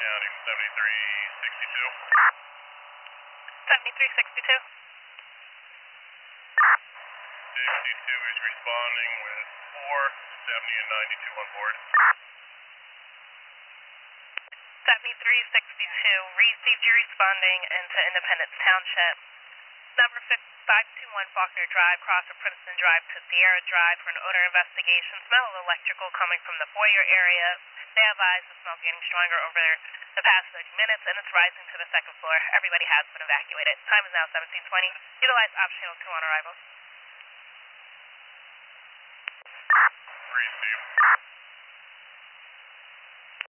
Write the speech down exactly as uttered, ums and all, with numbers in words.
County seventy-three sixty-two. seventy-three sixty-two. sixty-two is responding with four, seventy and ninety-two on board. seventy-three sixty-two, received you responding into Independence Township. Number five two one Faulkner Drive, cross of Princeton Drive to Sierra Drive for an odor investigation. Smell of electrical coming from the foyer area. They advise the smell's getting stronger over the past thirty minutes and it's rising to the second floor. Everybody has been evacuated. Time is now seventeen twenty. Utilize option channel two on arrival. Received.